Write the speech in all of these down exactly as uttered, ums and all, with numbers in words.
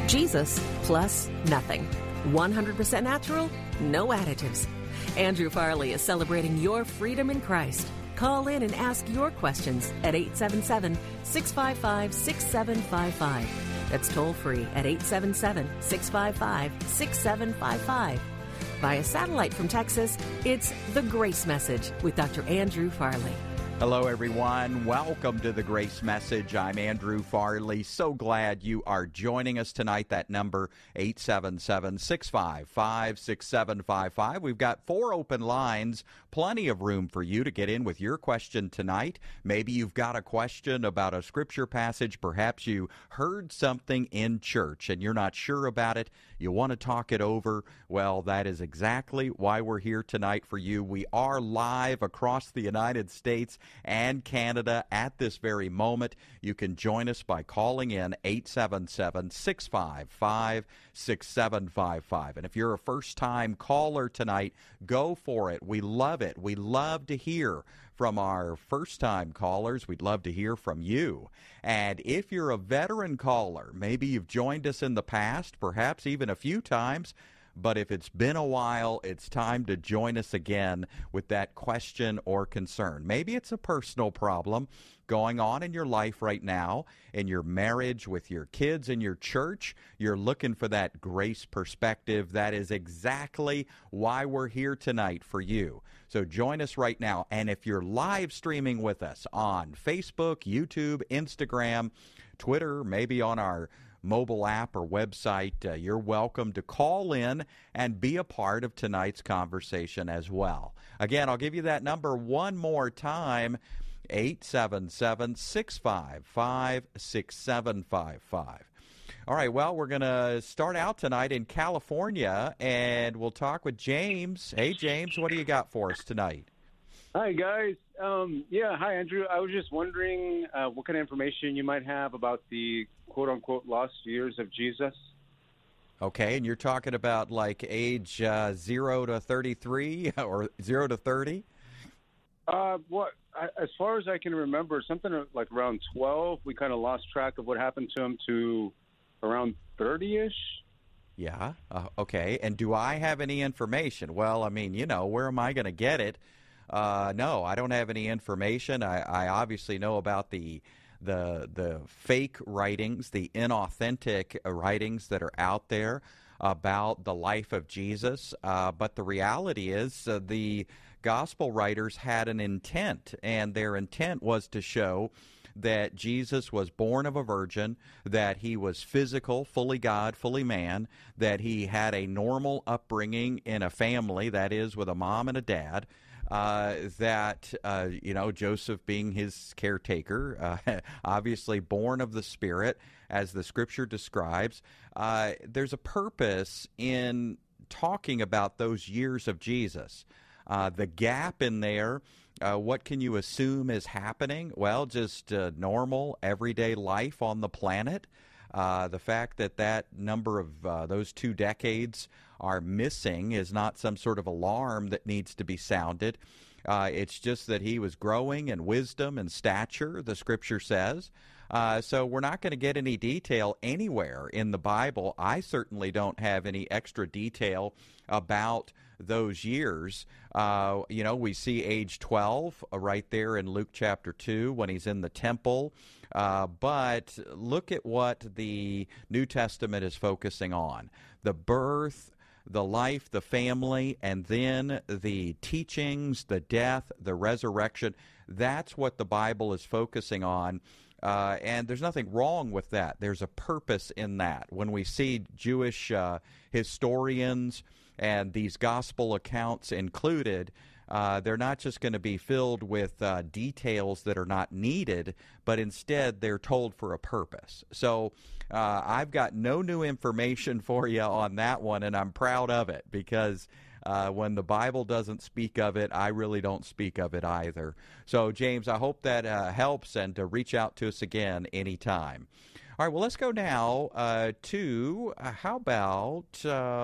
Jesus plus nothing. one hundred percent natural, no additives. Andrew Farley is celebrating your freedom in Christ. Call in and ask your questions at eight seven seven, six five five, six seven five five. That's toll free at eight seven seven, six five five, six seven five five. Via satellite from Texas, it's The Grace Message with Doctor Andrew Farley. Hello, everyone. Welcome to The Grace Message. I'm Andrew Farley. So glad you are joining us tonight. That number, eight seven seven, six five five, six seven five five. We've got four open lines, plenty of room for you to get in with your question tonight. Maybe you've got a question about a scripture passage. Perhaps you heard something in church and you're not sure about it. You want to talk it over. Well, that is exactly why we're here tonight for you. We are live across the United States and Canada at this very moment. You can join us by calling in eight seven seven, six five five, six seven five five. And if you're a first-time caller tonight, go for it. We love it. We love to hear from our first-time callers. We'd love to hear from you. And if you're a veteran caller, maybe you've joined us in the past, perhaps even a few times, but if it's been a while, it's time to join us again with that question or concern. Maybe it's a personal problem going on in your life right now, in your marriage, with your kids, in your church. You're looking for that grace perspective. That is exactly why we're here tonight for you. So join us right now. And if you're live streaming with us on Facebook, YouTube, Instagram, Twitter, maybe on our mobile app or website, uh, you're welcome to call in and be a part of tonight's conversation as well. Again, I'll give you that number one more time, eight seven seven, six five five, six seven five five. All right, well, we're going to start out tonight in California, and we'll talk with James. Hey, James, what do you got for us tonight? Hi, guys. Um, yeah, hi, Andrew. I was just wondering uh, what kind of information you might have about the quote-unquote lost years of Jesus. Okay, and you're talking about like age uh, zero to thirty-three or zero to thirty? Uh, what? I, as far as I can remember, something like around twelve, we kind of lost track of what happened to him to around thirty-ish. Yeah, uh, okay. And do I have any information? Well, I mean, you know, where am I going to get it? Uh, no, I don't have any information. I, I obviously know about the the the fake writings, the inauthentic writings that are out there about the life of Jesus. Uh, but the reality is uh, the gospel writers had an intent, and their intent was to show that Jesus was born of a virgin, that he was physical, fully God, fully man, that he had a normal upbringing in a family, that is, with a mom and a dad, uh, that, uh, you know, Joseph being his caretaker, uh, obviously born of the Spirit, as the Scripture describes. Uh, there's a purpose in talking about those years of Jesus. Uh, the gap in there, uh, what can you assume is happening? Well, just uh, normal, everyday life on the planet. Uh, the fact that that number of uh, those two decades are missing is not some sort of alarm that needs to be sounded. Uh, it's just that he was growing in wisdom and stature, the Scripture says. Uh, so we're not going to get any detail anywhere in the Bible. I certainly don't have any extra detail about those years. Uh, you know, we see age twelve uh, right there in Luke chapter two when he's in the temple. Uh, but look at what the New Testament is focusing on. The birth, the life, the family, and then the teachings, the death, the resurrection. That's what the Bible is focusing on. Uh, and there's nothing wrong with that. There's a purpose in that. When we see Jewish uh, historians and these gospel accounts included, uh, they're not just going to be filled with uh, details that are not needed, but instead they're told for a purpose. So uh, I've got no new information for you on that one, and I'm proud of it because Uh, when the Bible doesn't speak of it, I really don't speak of it either. So, James, I hope that uh, helps, and to reach out to us again anytime. All right, well, let's go now uh, to, uh, how about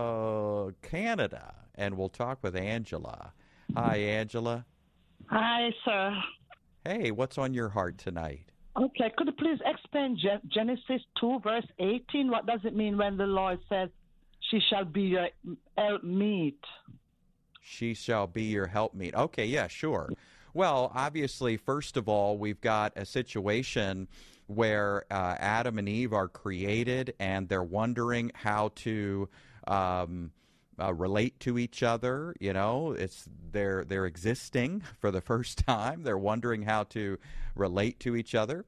uh, Canada, and we'll talk with Angela. Hi, Angela. Hi, sir. Hey, what's on your heart tonight? Okay, could you please explain Gen- Genesis two, verse eighteen? What does it mean when the Lord says, she shall be your helpmeet? She shall be your helpmeet. Okay, yeah, sure. Well, obviously, first of all, we've got a situation where uh, Adam and Eve are created, and they're wondering how to um, uh, relate to each other. You know, it's they're they're existing for the first time. They're wondering how to relate to each other.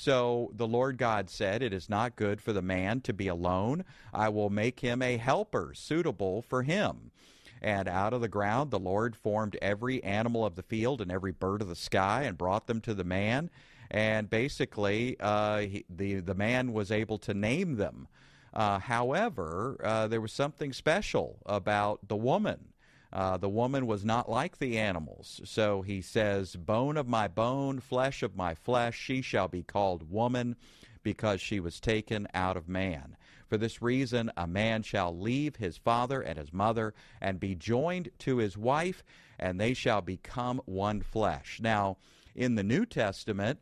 So the Lord God said, "It is not good for the man to be alone. I will make him a helper suitable for him." And out of the ground the Lord formed every animal of the field and every bird of the sky and brought them to the man. And basically, uh, he, the, the man was able to name them. Uh, however, uh, there was something special about the woman. Uh, the woman was not like the animals. So he says, "Bone of my bone, flesh of my flesh, she shall be called woman, because she was taken out of man. For this reason, a man shall leave his father and his mother and be joined to his wife, and they shall become one flesh." Now, in the New Testament,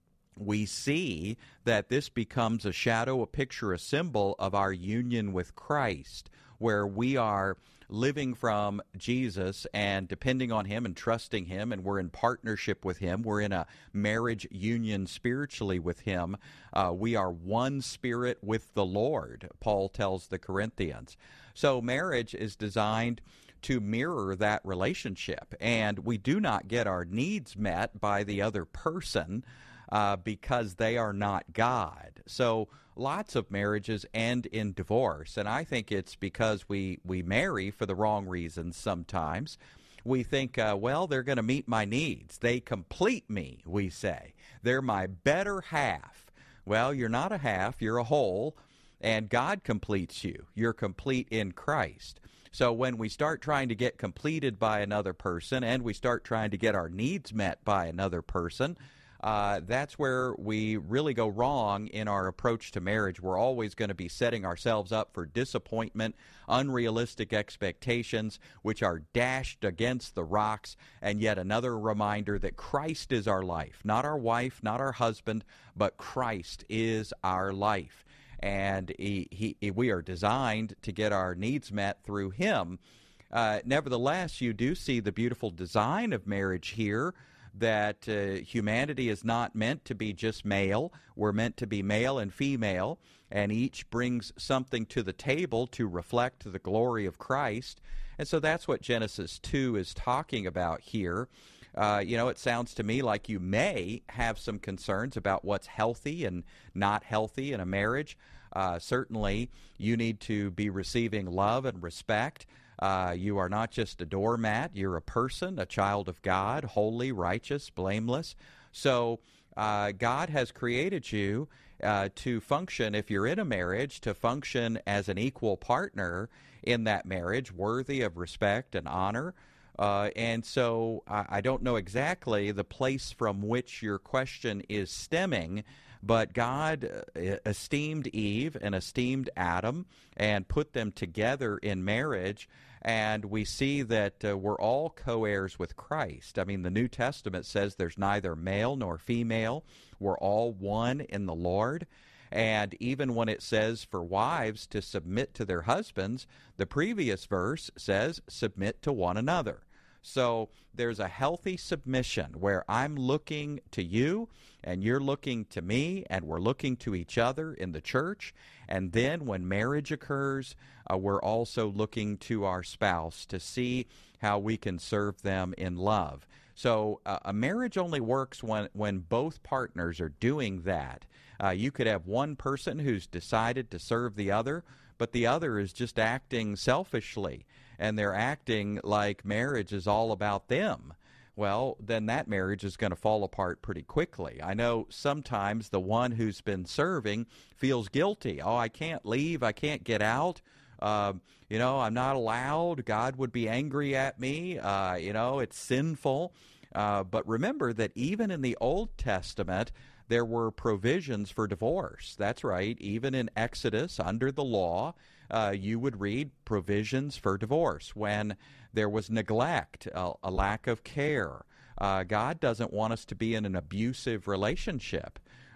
we see that this becomes a shadow, a picture, a symbol of our union with Christ, where we are living from Jesus and depending on him and trusting him, and we're in partnership with him. We're in a marriage union spiritually with him. Uh, we are one spirit with the Lord, Paul tells the Corinthians. So marriage is designed to mirror that relationship, and we do not get our needs met by the other person uh, because they are not God. So lots of marriages end in divorce, and I think it's because we, we marry for the wrong reasons sometimes. We think, uh, well, they're going to meet my needs. They complete me, we say. They're my better half. Well, you're not a half, you're a whole, and God completes you. You're complete in Christ. So when we start trying to get completed by another person and we start trying to get our needs met by another person, Uh, that's where we really go wrong in our approach to marriage. We're always going to be setting ourselves up for disappointment, unrealistic expectations, which are dashed against the rocks, and yet another reminder that Christ is our life, not our wife, not our husband, but Christ is our life. And he, he, we are designed to get our needs met through him. Uh, nevertheless, you do see the beautiful design of marriage here, that uh, humanity is not meant to be just male. We're meant to be male and female, and each brings something to the table to reflect the glory of Christ. And so that's what Genesis two is talking about here. Uh, you know, it sounds to me like you may have some concerns about what's healthy and not healthy in a marriage. Uh, certainly, you need to be receiving love and respect. Uh, you are not just a doormat. You're a person, a child of God, holy, righteous, blameless. So uh, God has created you uh, to function, if you're in a marriage, to function as an equal partner in that marriage, worthy of respect and honor. Uh, and so I, I don't know exactly the place from which your question is stemming, but God uh, esteemed Eve and esteemed Adam and put them together in marriage, and we see that uh, we're all co-heirs with Christ. I mean, the New Testament says there's neither male nor female. We're all one in the Lord. And even when it says for wives to submit to their husbands, the previous verse says submit to one another. So there's a healthy submission where I'm looking to you and you're looking to me, and we're looking to each other in the church. And then when marriage occurs, uh, we're also looking to our spouse to see how we can serve them in love. So uh, a marriage only works when, when both partners are doing that. Uh, you could have one person who's decided to serve the other, but the other is just acting selfishly, and they're acting like marriage is all about them. Well, then that marriage is going to fall apart pretty quickly. I know sometimes the one who's been serving feels guilty. Oh, I can't leave. I can't get out. Uh, you know, I'm not allowed. God would be angry at me. Uh, you know, it's sinful. Uh, but remember that even in the Old Testament, there were provisions for divorce. That's right. Even in Exodus, under the law, uh, you would read provisions for divorce when there was neglect, a, a lack of care. Uh, God doesn't want us to be in an abusive relationship.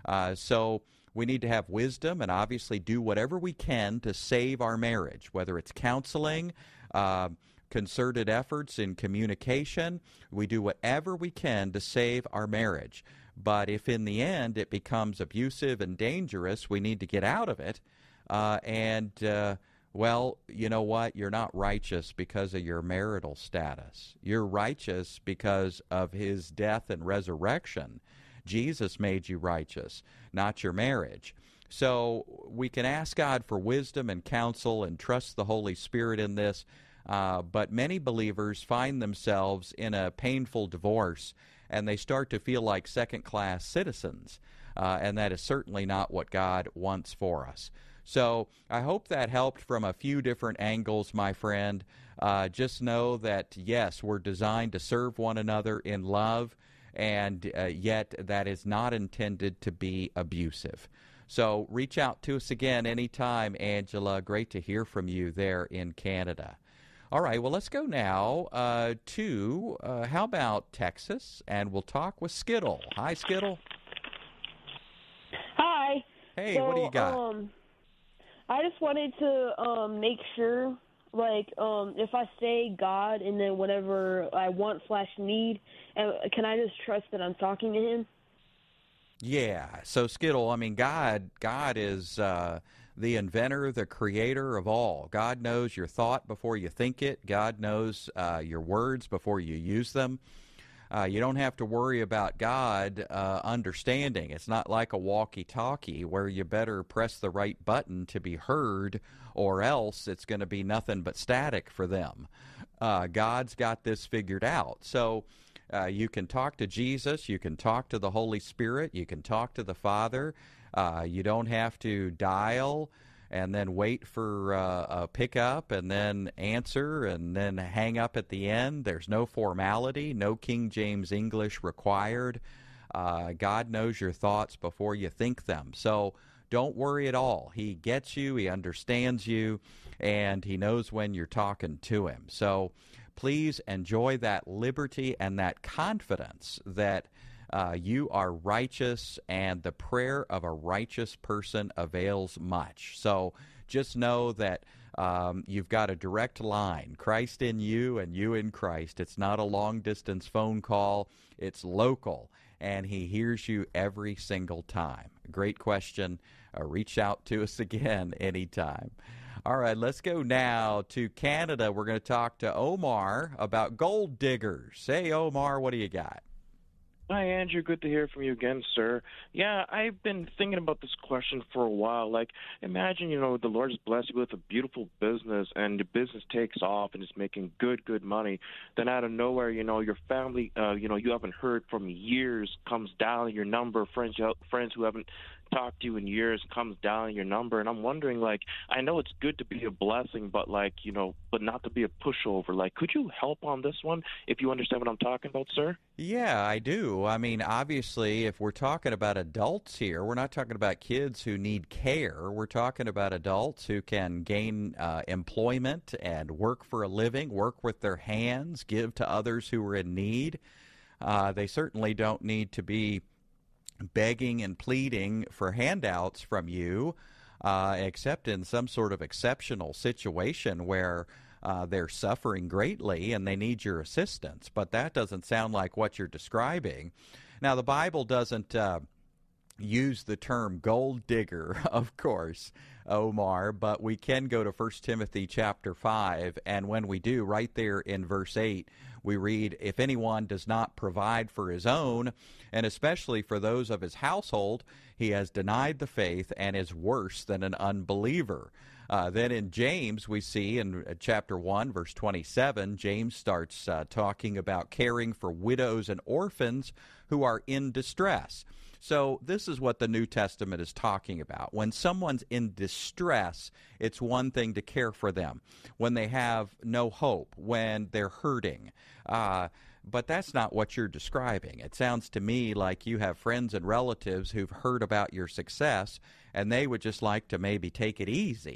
Uh, so we need to have wisdom and obviously do whatever we can to save our marriage, whether it's counseling, uh, concerted efforts in communication. We do whatever we can to save our marriage. But if in the end it becomes abusive and dangerous, we need to get out of it. Uh, and, uh, well, you know what? You're not righteous because of your marital status. You're righteous because of his death and resurrection. Jesus made you righteous, not your marriage. So we can ask God for wisdom and counsel and trust the Holy Spirit in this. Uh, but many believers find themselves in a painful divorce, and they start to feel like second-class citizens, uh, and that is certainly not what God wants for us. So I hope that helped from a few different angles, my friend. Uh, just know that, yes, we're designed to serve one another in love, and uh, yet that is not intended to be abusive. So reach out to us again anytime, Angela. Great to hear from you there in Canada. All right, well, let's go now uh, to, uh, how about Texas, and we'll talk with Skittle. Hi, Skittle. Hi. Hey, so, what do you got? Um, I just wanted to um, make sure, like, um, if I say God and then whatever I want slash need, uh, can I just trust that I'm talking to him? Yeah, so Skittle, I mean, God, God is... Uh, the inventor, the creator of all. God knows your thought before you think it. God knows uh, your words before you use them. Uh, you don't have to worry about God uh, understanding. It's not like a walkie-talkie where you better press the right button to be heard, or else it's going to be nothing but static for them. Uh, God's got this figured out. So uh, you can talk to Jesus. You can talk to the Holy Spirit. You can talk to the Father. Uh, you don't have to dial and then wait for uh, a pickup and then answer and then hang up at the end. There's no formality, no King James English required. Uh, God knows your thoughts before you think them. So don't worry at all. He gets you, he understands you, and he knows when you're talking to him. So please enjoy that liberty and that confidence that Uh, you are righteous, and the prayer of a righteous person avails much. So just know that um, you've got a direct line, Christ in you and you in Christ. It's not a long-distance phone call. It's local, and he hears you every single time. Great question. Uh, reach out to us again anytime. All right, let's go now to Canada. We're going to talk to Omar about gold diggers. Hey, Omar, what do you got? Hi, Andrew. Good to hear from you again, sir. Yeah, I've been thinking about this question for a while. Like, imagine, you know, the Lord has blessed you with a beautiful business, and the business takes off and it's making good, good money. Then out of nowhere, you know, your family, uh, you know, you haven't heard from years, comes down your number, friends, friends who haven't talked to you in years comes down your number. And I'm wondering, like, I know it's good to be a blessing, but, like, you know, but not to be a pushover. Like, could you help on this one, if you understand what I'm talking about, sir? Yeah, I do. I mean, obviously, if we're talking about adults here, we're not talking about kids who need care. We're talking about adults who can gain uh, employment and work for a living, work with their hands, give to others who are in need. Uh, they certainly don't need to be begging and pleading for handouts from you, uh, except in some sort of exceptional situation where uh, they're suffering greatly and they need your assistance. But that doesn't sound like what you're describing. Now, the Bible doesn't uh, use the term gold digger, of course, Omar, but we can go to First Timothy chapter five, and when we do, right there in verse eight, we read, if anyone does not provide for his own, and especially for those of his household, he has denied the faith and is worse than an unbeliever. Uh, then in James, we see in chapter one, verse twenty-seven, James starts uh, talking about caring for widows and orphans who are in distress. So this is what the New Testament is talking about. When someone's in distress, it's one thing to care for them. When they have no hope, when they're hurting. Uh, but that's not what you're describing. It sounds to me like you have friends and relatives who've heard about your success, and they would just like to maybe take it easy.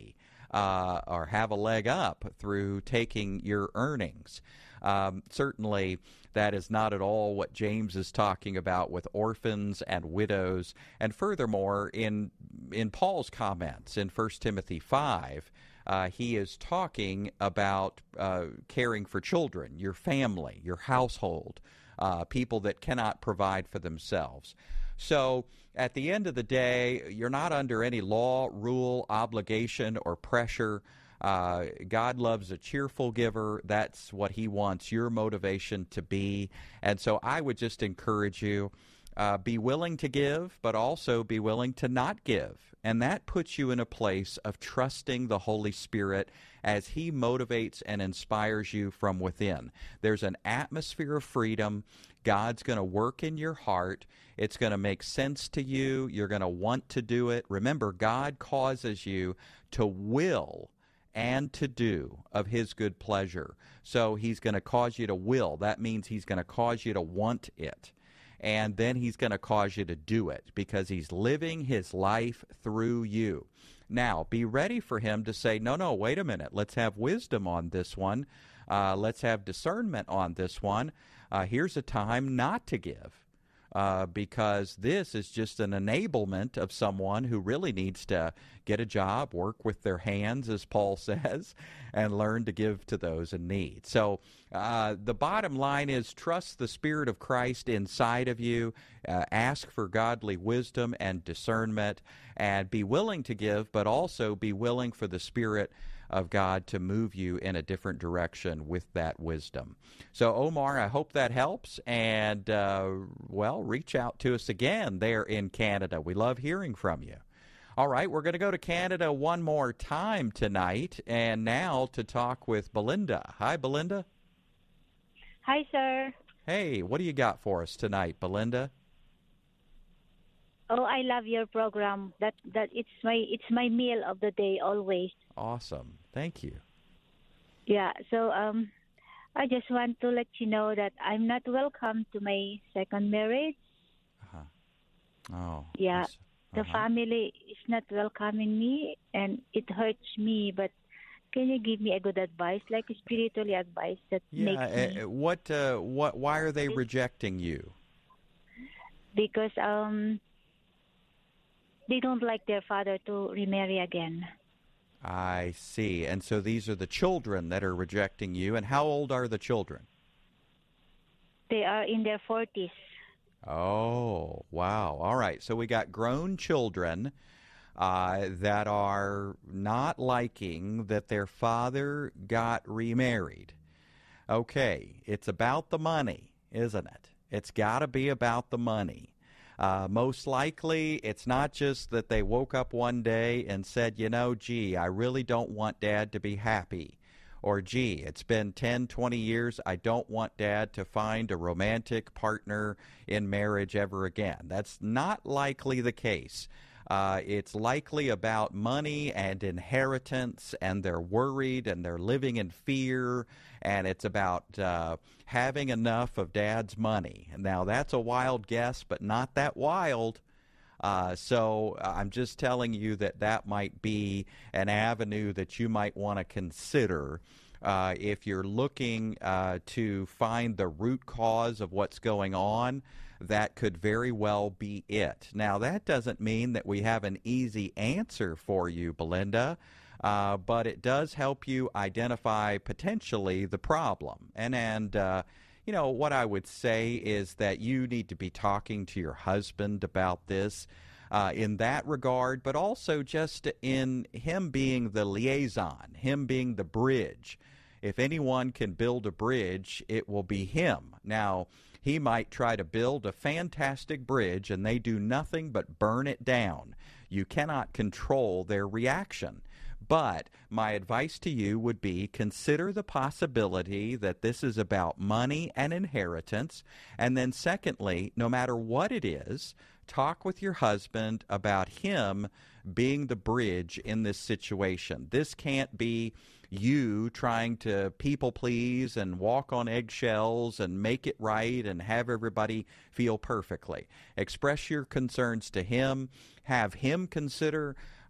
uh, or have a leg up through taking your earnings. Um, certainly, that is not at all what James is talking about with orphans and widows. And furthermore, in in Paul's comments in First Timothy five, uh, he is talking about uh, caring for children, your family, your household, uh, people that cannot provide for themselves. So at the end of the day, you're not under any law, rule, obligation, or pressure. Uh, God loves a cheerful giver. That's what he wants your motivation to be. And so I would just encourage you, uh, be willing to give, but also be willing to not give. And that puts you in a place of trusting the Holy Spirit as he motivates and inspires you from within. There's an atmosphere of freedom. God's going to work in your heart. It's going to make sense to you. You're going to want to do it. Remember, God causes you to will and to do of his good pleasure. So he's going to cause you to will. That means he's going to cause you to want it. And then he's going to cause you to do it because he's living his life through you. Now, be ready for him to say, no, no, wait a minute. Let's have wisdom on this one. Uh, let's have discernment on this one. Uh, here's a time not to give. Uh, because this is just an enablement of someone who really needs to get a job, work with their hands, as Paul says, and learn to give to those in need. So uh, the bottom line is trust the Spirit of Christ inside of you, uh, ask for godly wisdom and discernment, and be willing to give, but also be willing for the Spirit of God to move you in a different direction with that wisdom. So, Omar, I hope that helps, and, uh, well, reach out to us again there in Canada. We love hearing from you. All right, we're going to go to Canada one more time tonight, and now to talk with Belinda. Hi, Belinda. Hi, sir. Hey, what do you got for us tonight, Belinda? Oh, I love your program. That that it's my it's my meal of the day always. Awesome. Thank you. Yeah, so um I just want to let you know that I'm not welcome to my second marriage. Uh-huh. Oh. Yeah. Uh-huh. The family is not welcoming me and it hurts me, but can you give me a good advice, like a spiritually advice that yeah, makes me uh, what uh, what why are they rejecting you? Because um they don't like their father to remarry again. I see. And so these are the children that are rejecting you. And how old are the children? They are in their forties. Oh, wow. All right. So we got grown children uh, that are not liking that their father got remarried. Okay. It's about the money, isn't it? It's got to be about the money. Uh, most likely, it's not just that they woke up one day and said, you know, gee, I really don't want Dad to be happy. Or, gee, it's been ten, twenty years, I don't want Dad to find a romantic partner in marriage ever again. That's not likely the case. Uh, it's likely about money and inheritance, and they're worried and they're living in fear, and it's about uh, having enough of Dad's money. Now, that's a wild guess, but not that wild. Uh, so I'm just telling you that that might be an avenue that you might want to consider uh, if you're looking uh, to find the root cause of what's going on. That could very well be it. Now, that doesn't mean that we have an easy answer for you, Belinda, uh, but it does help you identify potentially the problem. And, and uh, you know, what I would say is that you need to be talking to your husband about this uh, in that regard, but also just in him being the liaison, him being the bridge. If anyone can build a bridge, it will be him. Now, he might try to build a fantastic bridge, and they do nothing but burn it down. You cannot control their reaction. But my advice to you would be consider the possibility that this is about money and inheritance. And then secondly, no matter what it is, talk with your husband about him being the bridge in this situation. This can't be you trying to people please and walk on eggshells and make it right and have everybody feel perfectly. Express your concerns to him. Have him consider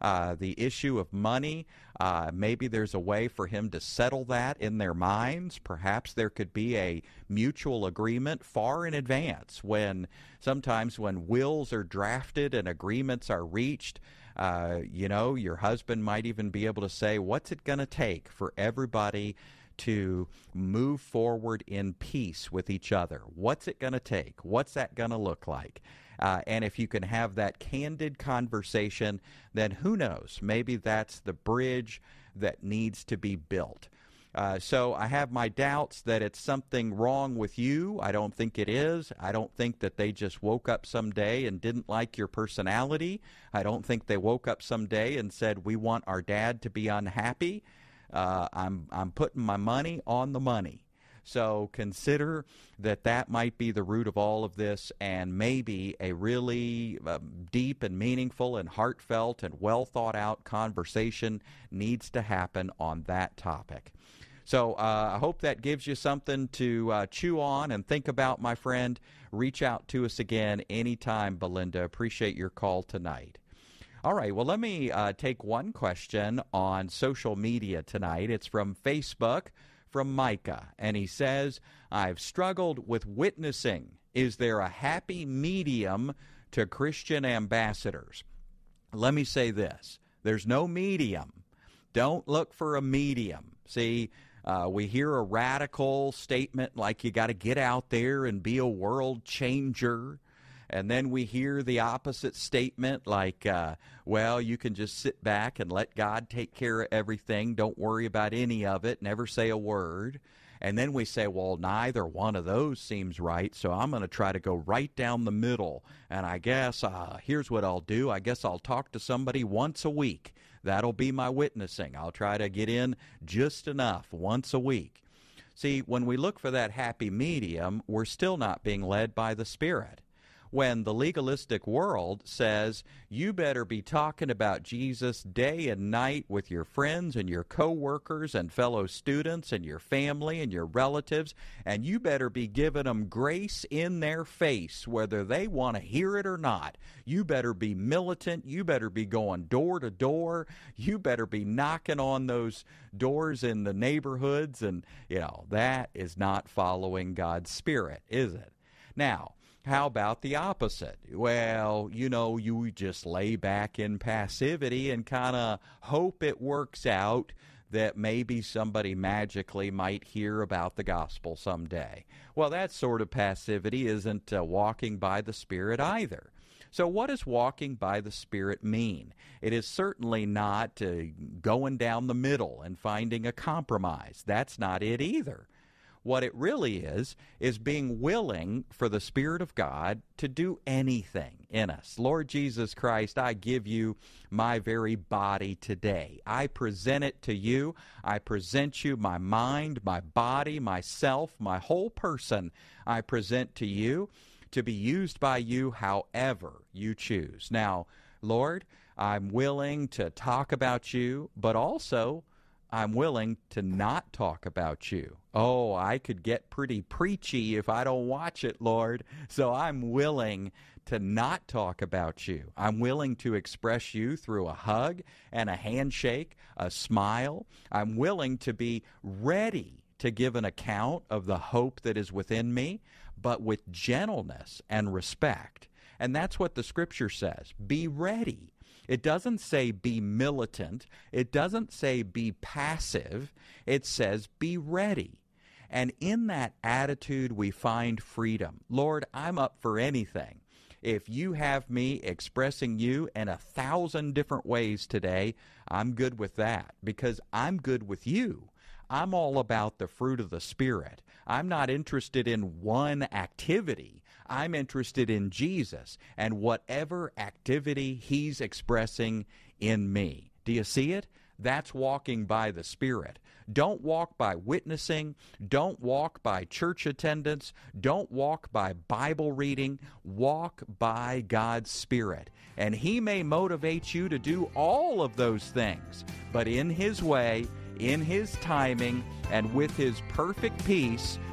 uh, the issue of money. Uh, maybe there's a way for him to settle that in their minds. Perhaps there could be a mutual agreement far in advance when sometimes when wills are drafted and agreements are reached. Uh, you know, your husband might even be able to say, what's it going to take for everybody to move forward in peace with each other? What's it going to take? What's that going to look like? Uh, and if you can have that candid conversation, then who knows? Maybe that's the bridge that needs to be built. Uh, so I have my doubts that it's something wrong with you. I don't think it is. I don't think that they just woke up someday and didn't like your personality. I don't think they woke up someday and said, we want our dad to be unhappy. Uh, I'm I'm putting my money on the money. So consider that that might be the root of all of this, and maybe a really uh, deep and meaningful and heartfelt and well thought out conversation needs to happen on that topic. So uh, I hope that gives you something to uh, chew on and think about, my friend. Reach out to us again anytime, Belinda. Appreciate your call tonight. All right, well, let me uh, take one question on social media tonight. It's from Facebook, from Micah, and he says, I've struggled with witnessing. Is there a happy medium to Christian ambassadors? Let me say this. There's no medium. Don't look for a medium. See, uh, we hear a radical statement like you got to get out there and be a world changer. And then we hear the opposite statement like, uh, well, you can just sit back and let God take care of everything. Don't worry about any of it. Never say a word. And then we say, well, neither one of those seems right, so I'm going to try to go right down the middle. And I guess uh, here's what I'll do. I guess I'll talk to somebody once a week. That'll be my witnessing. I'll try to get in just enough once a week. See, when we look for that happy medium, we're still not being led by the Spirit. When the legalistic world says you better be talking about Jesus day and night with your friends and your coworkers and fellow students and your family and your relatives, and you better be giving them grace in their face whether they want to hear it or not. You better be militant. You better be going door to door. You better be knocking on those doors in the neighborhoods, and, you know, that is not following God's Spirit, is it? Now, how about the opposite? Well, you know, you just lay back in passivity and kind of hope it works out that maybe somebody magically might hear about the gospel someday. Well, that sort of passivity isn't uh, walking by the Spirit either. So what does walking by the Spirit mean? It is certainly not uh, going down the middle and finding a compromise. That's not it either. What it really is, is being willing for the Spirit of God to do anything in us. Lord Jesus Christ, I give you my very body today. I present it to you. I present you my mind, my body, myself, my whole person. I present to you to be used by you however you choose. Now, Lord, I'm willing to talk about you, but also I'm willing to not talk about you. Oh, I could get pretty preachy if I don't watch it, Lord. So I'm willing to not talk about you. I'm willing to express you through a hug and a handshake, a smile. I'm willing to be ready to give an account of the hope that is within me, but with gentleness and respect. And that's what the Scripture says. Be ready. It doesn't say be militant. It doesn't say be passive. It says be ready. And in that attitude, we find freedom. Lord, I'm up for anything. If you have me expressing you in a thousand different ways today, I'm good with that because I'm good with you. I'm all about the fruit of the Spirit. I'm not interested in one activity. I'm interested in Jesus and whatever activity He's expressing in me. Do you see it? That's walking by the Spirit. Don't walk by witnessing. Don't walk by church attendance. Don't walk by Bible reading. Walk by God's Spirit. And He may motivate you to do all of those things, but in His way, in His timing, and with His perfect peace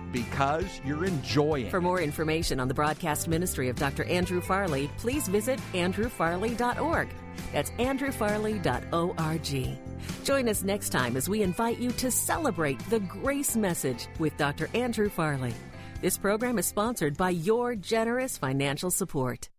because you're enjoying For it. more information on the broadcast ministry of Doctor Andrew Farley, please visit andrew farley dot org. That's andrew farley dot org. Join us next time as we invite you to celebrate the grace message with Doctor Andrew Farley. This program is sponsored by your generous financial support.